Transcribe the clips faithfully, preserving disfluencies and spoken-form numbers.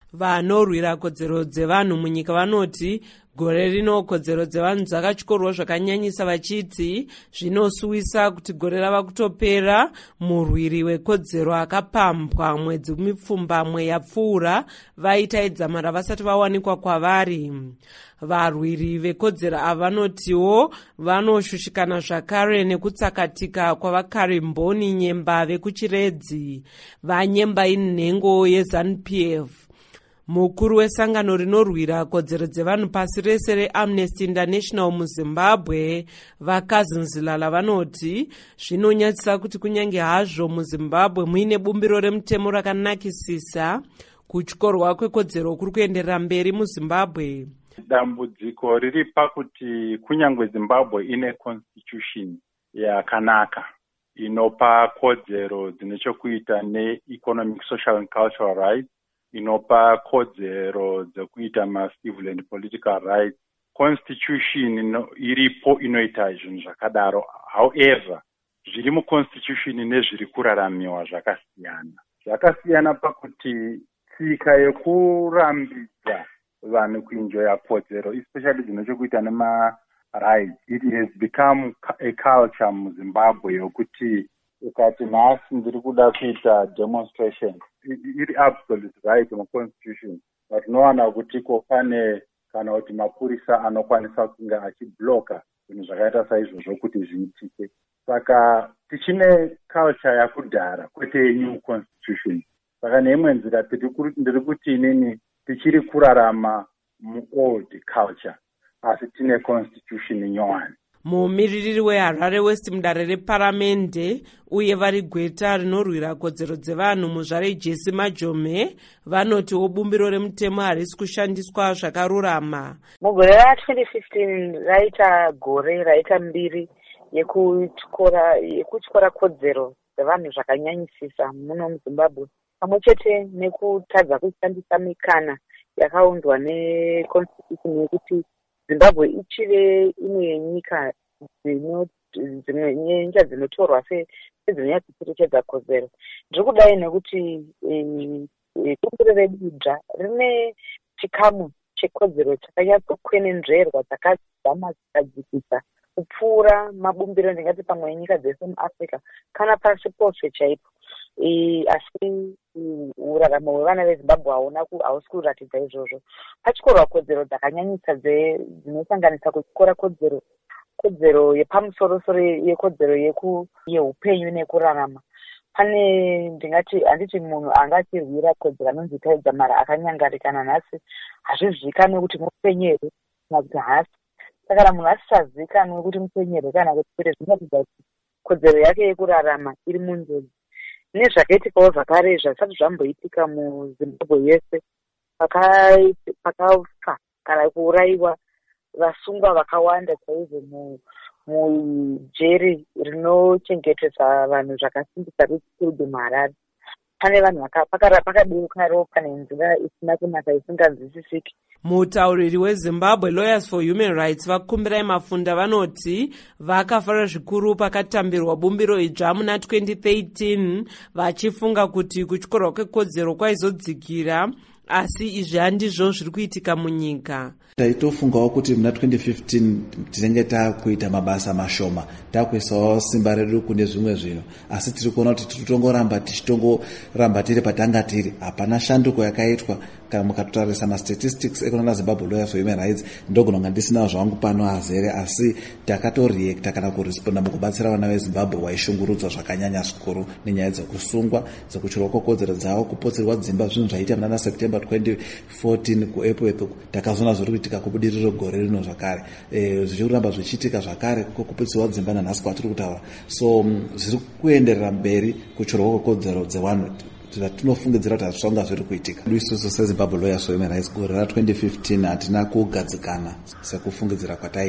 Vanorwira kodzero dzevanhu munyika vanoti gore rino kodzero dzevanhu dzakatyorwa zvakanyanyisa vachiti zvinosuwisa kuti gore rava kutopera. Murwiri wekodzero akapambwa mwedzi mipfumbamwe yapfuura vaita idzamara vasati vawanikwa kwavari. Varwiri vekodzero ava vanotiwo vanoshushikana zvakare nekutsakatika kwavakarimboni nyemba vekuchiredzi vanyemba inhengo yeZANU P F. Mukuru wesangano rinorwira kodzero dzevanhu pasi rese reAmnesty International muZimbabwe vakazinzilala vanoti zvinonyatsisa kuti kunyange hazvo muZimbabwe muine bumbiro remutemo rakanakisisa, kutyorwa kwekodzero kuri kuenderera mberi muZimbabwe. Dambudziko riri pakuti kunyange Zimbabwe ine constitution yakanaka inopa kodzero dzinochokuita neeconomic, social and cultural rights, inopa kodzero dzekuita ma-civil and political rights. Constitution ino, iripo inoita zvinhu zvakadaro. However, zviri muconstitution nezviri kuraramiwa zvakasiyana. Zvakasiyana pakuti tsika yekurambidza vanhu kuenjoya kodzero, especially dzinochokuita nema-rights, it has become a culture muZimbabwe yokuti ukati nhasi ndiri kuda kuita demonstration, iri absolute right muconstitution, but unowana kuti ko pane kana kuti mapurisa anokwanisa kunge achibloka zvinhu zvakaita saizvozvo kuti zviitike. Saka tichine culture yakudhara kwete new constitution. Saka neimwe nzira ndiri kuti inini tichiri kurarama muold culture asi tine constitution nyowani. Mumiririri weHarare West mudare reparamende uye vari gweta rinorwira kodzero dzevanhu muzvare Jesse Majome vanotiwo bumbiro remutemo harisi kushandiswa zvakarurama. Mugore ra twenty fifteen raita gore raita mbiri yekutyora yekutyora kodzero dzevanhu zvakanyanyisisa muno muZimbabwe, pamwe chete nekutadza kushandisa mikana yakaundwa neconstitution yekuti Zimbabwe ichive imwe nyika dzimwe nyika dzinotorwa sedzinoyatsichengetedza kodzero. Ndiri kudai nekuti bumbiro redu dzva rine chikamu chekodzero chakanyatsokwenenzverwa dzakadzama dzikadzikisa kupfuura mabumbiro ndingati pamwe nyika dzese muAfrica kana pasi pose chaipo. Asi uraramo hwevana veZimbabwe hausi kuratidza izvozvo. Pachikora kodzero dzakanyanyisa dzinosanganisa kuchikora kodzero kodzero yepamusoro-soro yekodzero yeupenyu nekurarama. Pane ndingati handiti munhu angachirwira kodzero anonzi taedza mara akanyangarikana nhasi hazvizivikanwe kuti mupenyu here kana kuti hasi. Saka munhu asisazivikanwe kuti mupenyu here kana kuti kwete zvinoratidza kuti kodzero yake yekurarama iri munjodzi. Nezvakaitikawo zvakare zvisati zvamboitika muZimbabwe yese, pakafa kana kuurayiwa vasungwa vakawanda chaizvo mujeri rinochengetedza vanhu zvakasimbisa rechitudhi muHarare. Pane vanhu pakadeuka ropa nenzira isina kunaka isinganzwisisiki. Mutauriri weZimbabwe Lawyers for Human Rights vakumbirai Mafunda vanoti vakafara zvikuru pakatambirwa bumbiro idzva muna twenty thirteen vachifunga kuti kutyorwa kwekodzero kwaizodzikira, asi izvi handizvo zviri kuitika munyika. Taitofungawo kuti muna twenty fifteen tinenge takuita mabasa mashoma, takuisawo simba redu kune zvimwe zvinhu, asi tiri kuona kuti titongoramba tichitongoramba tiri patanga tiri. Hapana shanduko yakaitwa. Kana mukatotarisa mastatistics ekunana Zimbabwe Lawyers for Human Rights ndogononga ndisina zvangu pano azere, asi takatoreacta kana kuresponda mukubatsira vana veZimbabwe vaishungurudzwa zvakanyanya zvikuru nenyaya dzekusungwa, dzekuchirwa kokodzero dzavo, kupotsirwa dzimba, zvinhu zvaita muna September twenty fourteen kuEpworth. Takazoona zviri kuitika kubudiriro gore rino zvakare, e, zvichikuramba zvichiitika zvakare kupotsirwa dzimba nanhasi kwatiri kutaura. So zviri kuenderera mberi kuchirwa kokodzero dzevanhu. Tinofungidzira kuti hazvisvanga zviri kuitika. Isusu seZimbabwe Lawyers for Human Rights gore ra twenty fifteen hatina kugadzikana sekufungidzira kwataita.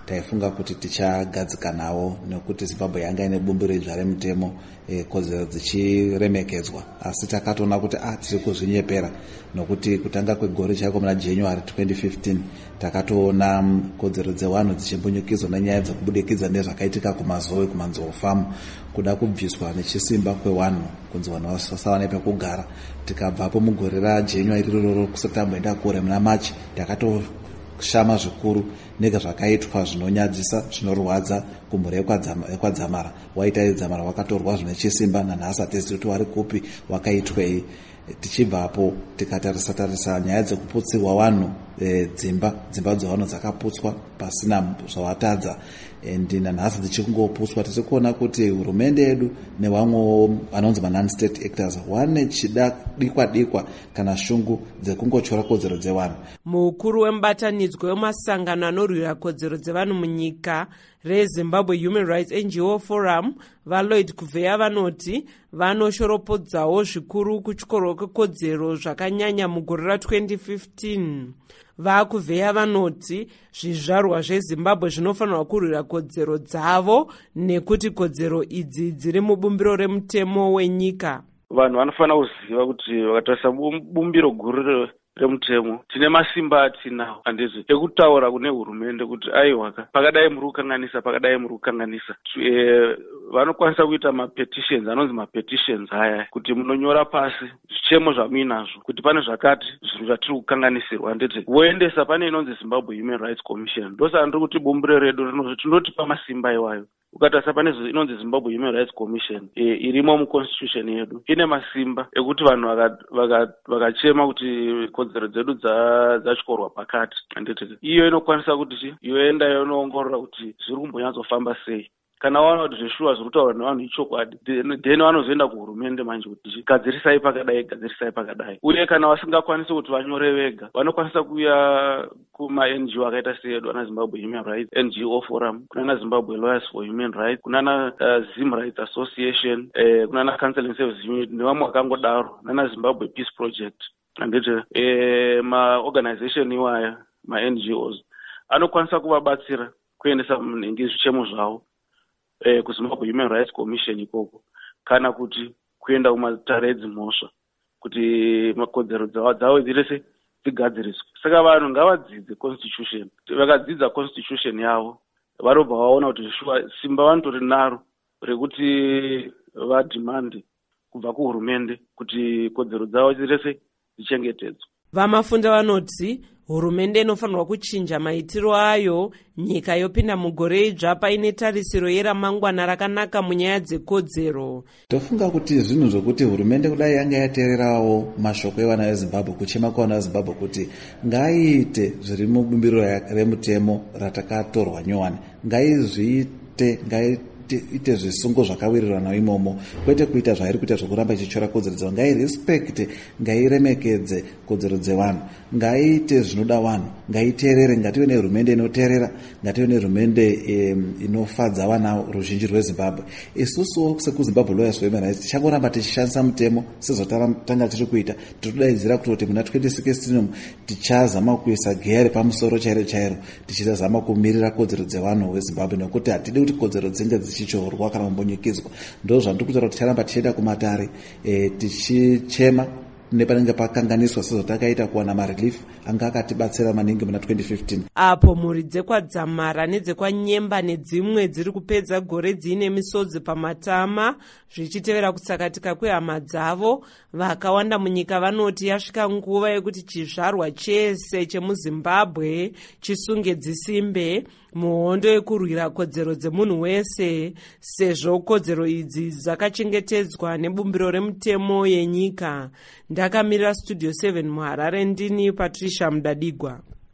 taifunga kuti tichagadzikanawo nekuti Zimbabwe yanga ine bumbiro idzva remutemo e, kodzero dzichiremekedzwa, asi takatoona kuti ah tiri kuzvinyepera nokuti kutanga kwegore chaiko muna January twenty fifteen takatoona kodzero dzevanhu dzichimbunyikidzwa nenyaya dzekubudikidza nezvakaitika kumazowe kumanzou famu, kuda kubviswa nechisimba kwevanhu kunzi vanhu vasava nepekugara. Tikabvapo mugore raJanuary iroro kusati tamboenda kure muna March takatoshama zvikuru nega zvakaitwa zvinonyadzisa zvinorwadza kumhuri yekwadzamara. Waita dzamara wakatorwa zvine chisimba nanhasi hatizivi kuti wari kupi wakaitwei. Tichibvapo tikatarisa tarisa nyaya dzekuputsirwa vanhu e, dzimba dzimba dzevanhu dzakaputswa pasina zvawatadza and nanhasi dzichikungoputswa. Tiri kuona kuti hurumende yedu nevamwe vanonzi ma-non state actors wane chida dikwa dikwa kana shungu dzekungochora kodzero dzevanhu. Mukuru wemubatanidzwa wemasangano anorwira kodzero dzevanhu munyika reZimbabwe Human Rights N G O Forum vaLloyd Kuveya vanoti vanoshoropodzawo zvikuru kutyorwa kwekodzero zvakanyanya mugore ra-twenty fifteen. VaKuveya vanoti zvizvarwa zveZimbabwe zvinofanirwa kurwira kodzero dzavo nekuti kodzero idzi dziri mubumbiro remutemo wenyika. Vanhu vanofanira kuziva kuti vakatarisa bumbiro guru remutemo tine masimba atinawo handizvo ekutaura kune hurumende kuti aiwaka pakadai muri kukanganisa pakadai muri kukanganisa. E, vanokwanisa kuita mapetitions anonzi mapetitions haya kuti munonyora pasi zvichemo zvamuinazvo kuti pane zvakati zvinhu zvatiri kukanganisirwa handiti voendesa pane inonzi Zimbabwe Human Rights Commission. Ndosa ndiri kuti bumbiro redu tinotipa masimba iwayo. Ukatarisa pane inonzi Zimbabwe Human Rights Commission e, irimo muconstitution yedu ine masimba ekuti vanhu vakachema kuti kodzero dzedu dzatyorwa pakati handiti iyo inokwanisa kuti yoenda yonoongorora kuti zviri kumbonyatsofamba sei. Kana waona kuti zveshuwa zviri kutaura nevanhu ichokwadi then vanozoenda kuhurumende manje kuti gadzirisai pakadai gadzirisai pakadai. Uye kana vasingakwanisi kuti vanyore vega vanokwanisa kuya kuma-N G O akaita seedu ana Zimbabwe Human Rights N G O Forum, kunana Zimbabwe Lawyers for Human Rights, kunana uh, Zim Rights Association, eh, kunana Counseling Service Unit nevamwe vakangodaro, nana Zimbabwe Peace Project anditi eh, ma-organization iwaya ma-N G Os anokwanisa kuvabatsira kuendesa munenge zvichemo zvavo eh, kuZimbabwe Human Rights Commission ikoko kana kuti kuenda kumatare edzimhosva kuti makodzero dzavo dzirese dzigadziriswe. Saka vanhu ngavadzidze constitution. Vakadzidza constitution yavo varobva vaona kuti simba vanotori naro rekuti vadhimande kubva kuhurumende kuti kodzero dzavo dzirese dzichengetedzwe. Vamafunda vanoti hurumende inofanirwa kuchinja maitiro ayo nyika yopinda mugore idzva paine tarisiro yeramangwana rakanaka munyaya dzekodzero. Tofunga kuti zvinhu zvokuti hurumende kudai yanga yateererawo mashoko evana veZimbabwe, kuchema kwavana veZimbabwe kuti ngaiite zviri mubumbiro remutemo ratakatorwa nyowani, ngaizviite ngai ite zvisungo zvakawirirana imomo, kwete kuita zvairi kuita zvokuramba ichichora kodzero dzevanhu. Ngairespekte, ngairemekedze kodzero dzevanhu, ngaiite zvinoda vanhu, ngaiteerere. Ngative nehurumende inoteerera, ngative nehurumende e, inofadza vana ruzhinji rweZimbabwe. Isusuwo sekuZimbabwe Lawyers for Human Rights tichangoramba tichishandisa mutemo sezvatanga tiri kuita. Tirikudaidzira kuti muna twenty sixteen umu tichazama kuisa gear pamusoro chairo chairo, tichizama kumirira kodzero dzevanhu veZimbabwe nekuti hatidi kuti kodzero dzinge dzichichorwa kana kumbonyikidzwa. Ndo zvandiri kutaura kuti ticharamba tichienda kumatare e, tichichema nepanenge pakanganiswa sezvatakaita kuwana marelief anga akatibatsira maningi muna twenty fifteen. Apo mhuri dzekwaDzamara nedzekwanyemba nedzimwe dziri kupedza gore dziine misodzi pamatama zvichitevera kutsakatika kwehama dzavo, vakawanda munyika vanoti yasvika nguva yekuti chizvarwa chese chemuZimbabwe chisunge dzisimbe muhondo yekurwira kodzero dzemunhu wese, sezvo kodzero idzi dzakachengetedzwa nebumbiro remutemo yenyika. Ndakamirira Studio seven muHarare ndini Patricia Mudadigwa.